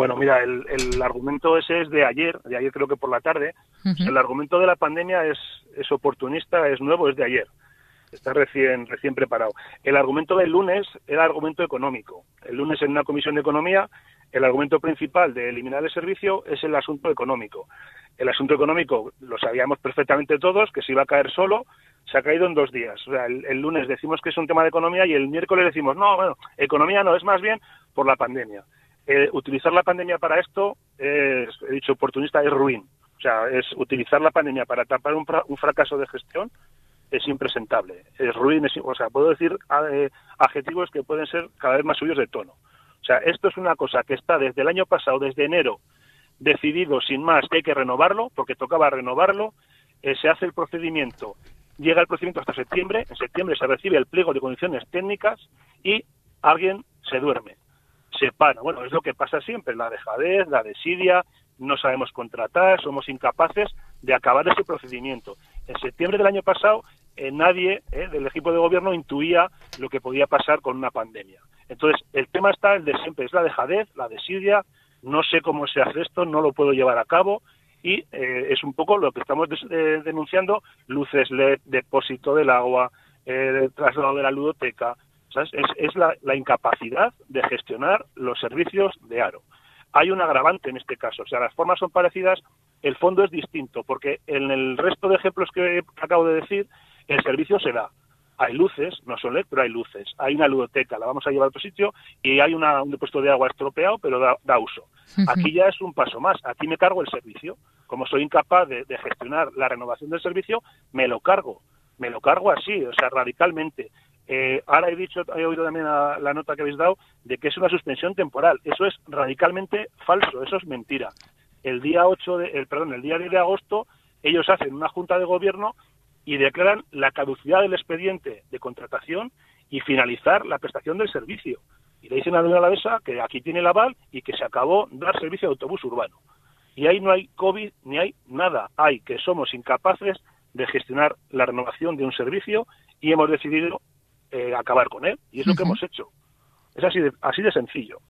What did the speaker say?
Bueno, mira, el argumento ese es de ayer creo que por la tarde. Uh-huh. El argumento de la pandemia es oportunista, es nuevo, es de ayer. Está recién preparado. El argumento del lunes era argumento económico. El lunes en una comisión de economía, el argumento principal de eliminar el servicio es el asunto económico. El asunto económico lo sabíamos perfectamente todos, que se iba a caer solo, se ha caído en 2 días. O sea, el lunes decimos que es un tema de economía y el miércoles decimos, no, bueno, economía no, es más bien por la pandemia. Utilizar la pandemia para esto, he dicho oportunista, es ruin. O sea, es utilizar la pandemia para tapar un fracaso de gestión, es impresentable, es ruin, o sea, puedo decir adjetivos que pueden ser cada vez más subidos de tono. O sea, esto es una cosa que está desde el año pasado, desde enero, decidido sin más que hay que renovarlo, porque tocaba renovarlo, se hace el procedimiento, llega el procedimiento hasta septiembre, en septiembre se recibe el pliego de condiciones técnicas y alguien se duerme, se para. Bueno, es lo que pasa siempre, la dejadez, la desidia, no sabemos contratar, somos incapaces de acabar ese procedimiento. En septiembre del año pasado, nadie del equipo de gobierno intuía lo que podía pasar con una pandemia. Entonces, el tema está el de siempre, es la dejadez, la desidia, no sé cómo se hace esto, no lo puedo llevar a cabo y es un poco lo que estamos denunciando, luces LED, depósito del agua, traslado de la ludoteca, ¿sabes? Es la incapacidad de gestionar los servicios de Haro. Hay un agravante en este caso, o sea, las formas son parecidas, el fondo es distinto, porque en el resto de ejemplos que acabo de decir, el servicio se da. Hay luces, no son LED, pero hay luces. Hay una ludoteca, la vamos a llevar a otro sitio, y hay un depósito de agua estropeado, pero da uso. Aquí ya es un paso más, aquí me cargo el servicio. Como soy incapaz de gestionar la renovación del servicio, me lo cargo así, o sea, radicalmente. Ahora he oído también la nota que habéis dado de que es una suspensión temporal. Eso es radicalmente falso, eso es mentira. El día 10 de agosto, ellos hacen una junta de gobierno y declaran la caducidad del expediente de contratación y finalizar la prestación del servicio. Y le dicen a la Unión Alavesa que aquí tiene el aval y que se acabó dar servicio de autobús urbano. Y ahí no hay COVID ni hay nada. Hay que somos incapaces de gestionar la renovación de un servicio y hemos decidido acabar con él. Y es lo que hemos hecho. Es así de sencillo.